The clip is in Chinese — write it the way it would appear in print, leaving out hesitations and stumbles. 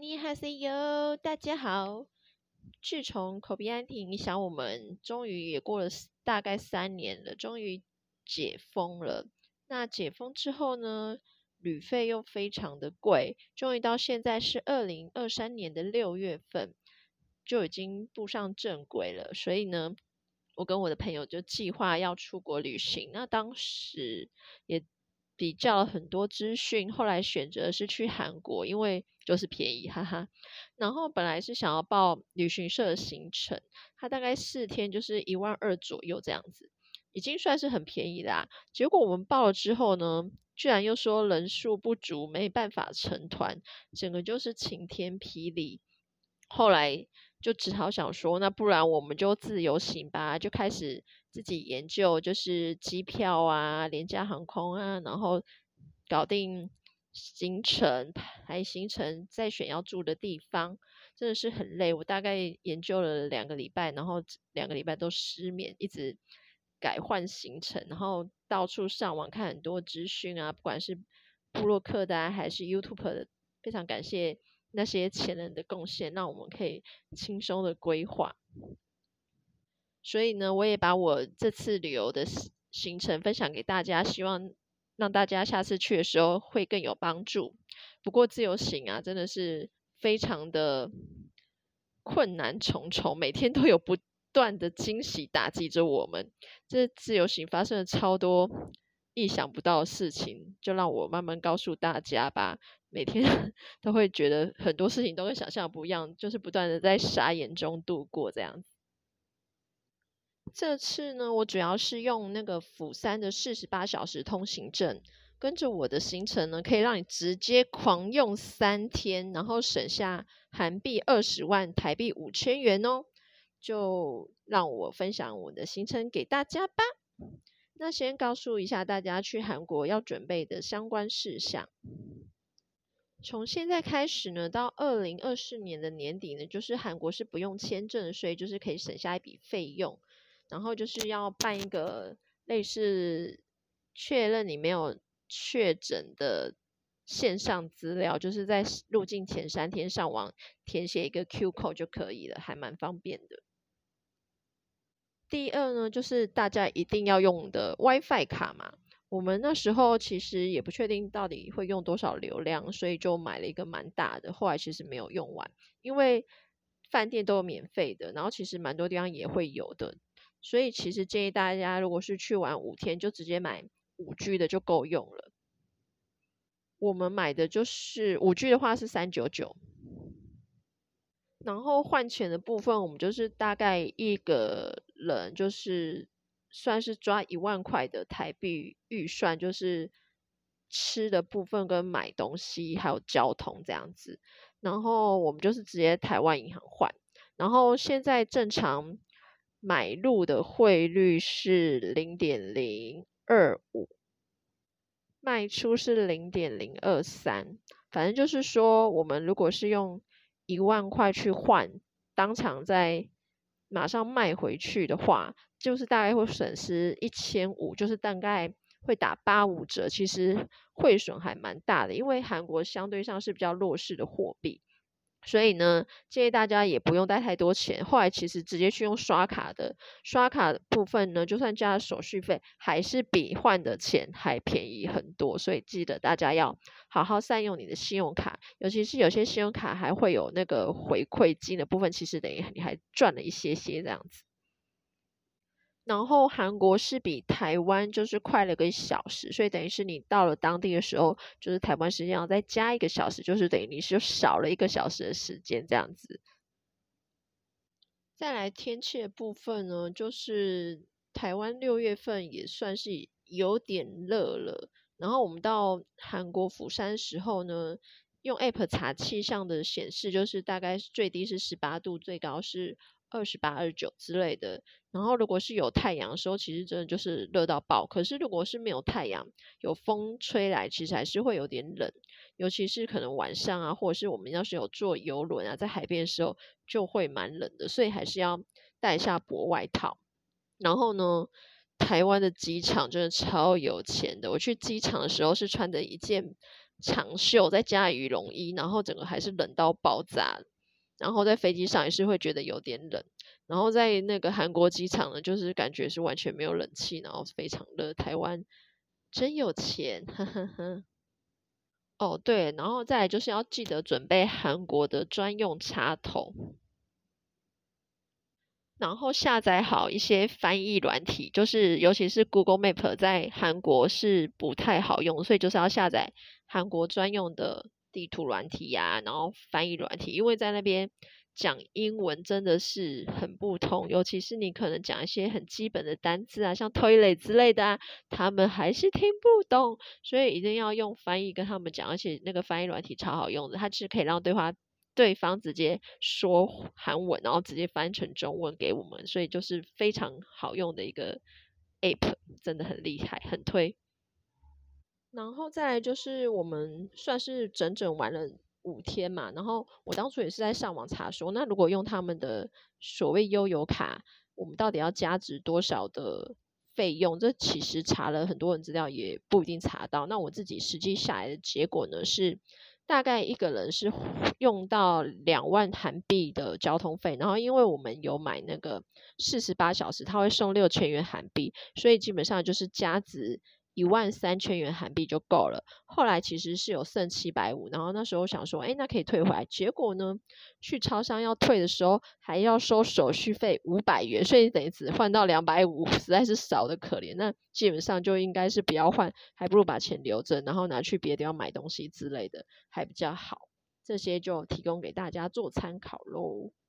尼哈塞哟，大家好。自从 COVID-19 影响我们，终于也过了大概3年了，终于解封了。那解封之后呢，旅费又非常的贵，终于到现在是2023年的6月份，就已经步上正轨了。所以呢，我跟我的朋友就计划要出国旅行。那当时也比较了很多资讯，后来选择是去韩国，因为就是便宜，哈哈。然后本来是想要报旅行社的行程，它大概4天就是12000左右这样子，已经算是很便宜啦。结果我们报了之后呢，居然又说人数不足，没办法成团，整个就是晴天霹雳。后来就只好想说，那不然我们就自由行吧，就开始自己研究，就是机票啊、廉价航空啊，然后搞定行程、排行程，再选要住的地方，真的是很累。我大概研究了2个礼拜，然后2个礼拜都失眠，一直改换行程，然后到处上网看很多资讯啊，不管是部落客的还是 YouTube 的，非常感谢那些前人的贡献，让我们可以轻松的规划。所以呢，我也把我这次旅游的行程分享给大家，希望让大家下次去的时候会更有帮助。不过自由行啊，真的是非常的困难重重，每天都有不断的惊喜打击着我们。这自由行发生了超多意想不到的事情，就让我慢慢告诉大家吧。每天都会觉得很多事情都跟想象不一样，就是不断的在傻眼中度过这样子。这次呢，我主要是用那个釜山的48小时通行证，跟着我的行程呢，可以让你直接狂用3天，然后省下韩币20万，台币5000元哦。就让我分享我的行程给大家吧。那先告诉一下大家去韩国要准备的相关事项。从现在开始呢，到2024年的年底呢，就是韩国是不用签证的，所以就是可以省下一笔费用。然后就是要办一个类似确认你没有确诊的线上资料，就是在入境前3天上网填写一个 Q code 就可以了，还蛮方便的。第二呢，就是大家一定要用的 WiFi 卡嘛。我们那时候其实也不确定到底会用多少流量，所以就买了一个蛮大的，后来其实没有用完，因为饭店都有免费的，然后其实蛮多地方也会有的，所以其实建议大家如果是去玩5天，就直接买5G 的就够用了。我们买的就是5G 的话是399，然后换钱的部分，我们就是大概一个人就是算是抓1万块的台币预算，就是吃的部分跟买东西还有交通这样子。然后我们就是直接台湾银行换，然后现在正常买入的汇率是0.025，卖出是0.023，反正就是说，我们如果是用1万块去换，当场再马上卖回去的话，就是大概会损失1500，就是大概会打85折，其实汇损还蛮大的，因为韩国相对上是比较弱势的货币。所以呢，建议大家也不用带太多钱。后来其实直接去用刷卡的，刷卡的部分呢，就算加了手续费，还是比换的钱还便宜很多。所以记得大家要好好善用你的信用卡，尤其是有些信用卡还会有那个回馈金的部分，其实等于你还赚了一些这样子。然后韩国是比台湾就是快了1个小时，所以等于是你到了当地的时候，就是台湾时间要再加1个小时，就是等于你就少了1个小时的时间这样子。再来天气的部分呢，就是台湾6月份也算是有点热了，然后我们到韩国釜山时候呢，用 App 查气象的显示，就是大概最低是18度，最高是28、29之类的。然后如果是有太阳的时候，其实真的就是热到爆。可是如果是没有太阳，有风吹来，其实还是会有点冷。尤其是可能晚上啊，或者是我们要是有坐游轮啊，在海边的时候就会蛮冷的，所以还是要带一下薄外套。然后呢，台湾的机场真的超有钱的。我去机场的时候是穿着一件长袖再加羽绒衣，然后整个还是冷到爆炸，然后在飞机上也是会觉得有点冷，然后在那个韩国机场呢，就是感觉是完全没有冷气，然后非常热，台湾真有钱，呵呵呵。哦，对，然后再来就是要记得准备韩国的专用插头，然后下载好一些翻译软体，就是尤其是 Google Map 在韩国是不太好用，所以就是要下载韩国专用的地图软体呀、然后翻译软体，因为在那边讲英文真的是很不通，尤其是你可能讲一些很基本的单字啊，像 toilet 之类的啊，他们还是听不懂，所以一定要用翻译跟他们讲，而且那个翻译软体超好用的，它是可以让对方直接说韩文，然后直接翻成中文给我们，所以就是非常好用的一个 app，真的很厉害，很推。然后再来就是我们算是整整玩了5天嘛，然后我当初也是在上网查说，那如果用他们的所谓悠游卡，我们到底要加值多少的费用？这其实查了很多人资料也不一定查到。那我自己实际下来的结果呢是，大概一个人是用到2万韩币的交通费，然后因为我们有买那个48小时，他会送6000元韩币，所以基本上就是加值13000元韩币就够了。后来其实是有剩750，然后那时候想说，哎，那可以退回来。结果呢，去超商要退的时候还要收手续费500元，所以等于只换到250，实在是少的可怜。那基本上就应该是不要换，还不如把钱留着，然后拿去别的地方买东西之类的，还比较好。这些就提供给大家做参考喽。